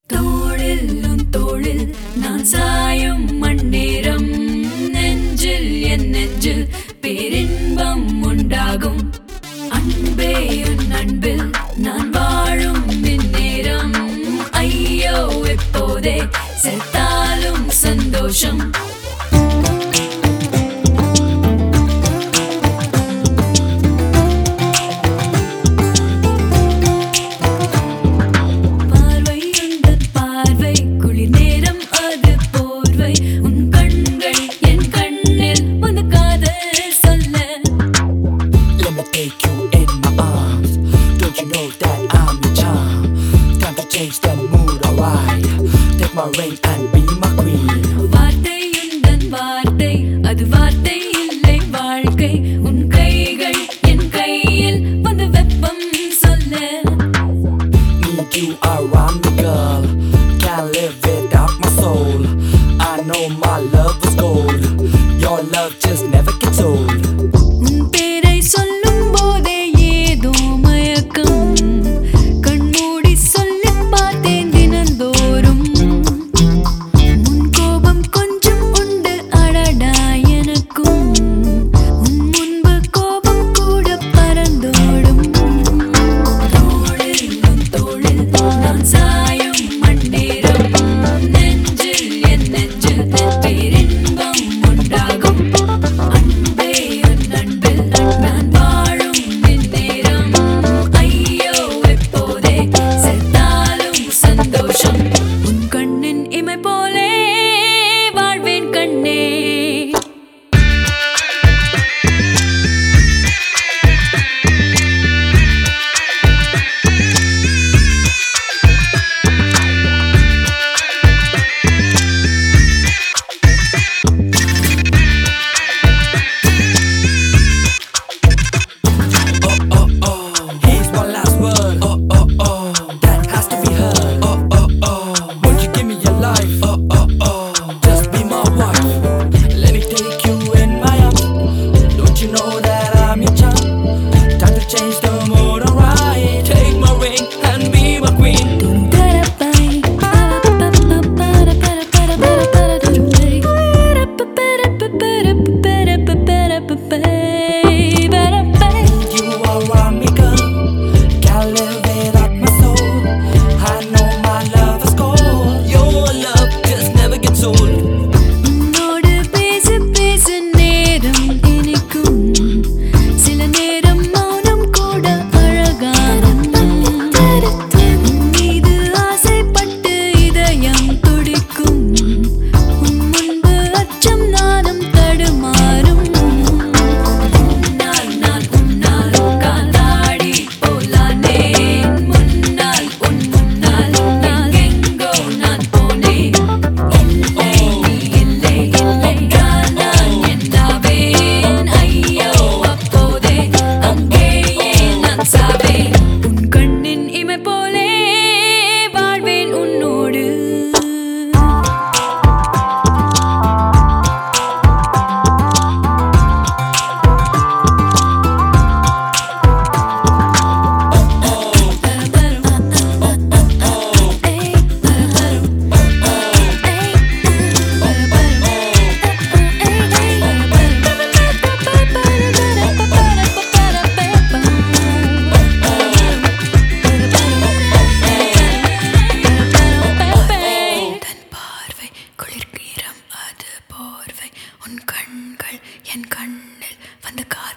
தோளில் உன் தோளில் நான் சாயும் மண்ணேரம் நெஞ்சில் என் நெஞ்சில் பேரின்பம் உண்டாகும் அன்பே உன் அன்பில் நான் வாழும் இந்நேரம் ஐயோ எப்போதே செத்தாலும் சந்தோஷம் Change the mood, alright. Take my ring and be my queen. வார்த்தை உந்தன் வார்த்தை அது வார்த்தை இல்லை வாழ்க்கை உன் கைகள் என் கையில் வந்து வெப்பம் சொல்ல Need you around me, girl. Can't live without my soul. I know my love is gold. Your love just never gets old. உன் பேரை சொல்லும் போதே ஏதோ மயக்கம் கண்மூடி சொல்லி பார்த்தேன் தினந்தோறும் உன் கோபம் கொஞ்சம் உண்டு அடடா எனக்கும் உன் முன்பு கோபம் கூட பறந்தோடும் தோளில் உன் தோளில் நான் சாயும் மண்ணேரம் நெஞ்சில் என் நெஞ்சில் பேரின்பம் உண்டாகும் அன்பே உன் அன்பில் நான் வாழும் இந்நேரம் ஐயோ எப்போதே செத்தாலும் சந்தோஷம் உன் கண்ணின் இமை போலே வாழ்வேன் கண்ணே Here's my last word. That has to be heard. Won't you give me your life? Just be my wife. Let me take you in my arms. Don't you know that I'm your charm? Time to change the mood, alright. Take my ring and be my queen. You are around me, girl. Can't live without my soul. I know my love is gold. Your love just never gets old. உன்னோடு பேச பேச நேரம் இனிக்கும் சில நேரம் மௌனம் கூட அழகானது உன் மீது ஆசைப்பட்டு இதயம் துடிக்கும் உன் முன்பு அச்சம் நானும் தடுமாறும் உன்னால் நான் உன்னால் காத்தாடி போலானேன் முன்னால் உன் முன்னால் எங்கெங்கோ நான் போனேன் இல்லை நீ இல்லை இல்லை நான் என்னாவேன் ஐயோ அப்போதே அங்கேயே நான் சாவேன் உன் கண்ணின் இமை போலே வாழ்வேன் உன்னோடு தன் பார்வை குளிர்கீரம் அது போர்வை உன் கண்கள் என் கண்ணில் வந்து காத்து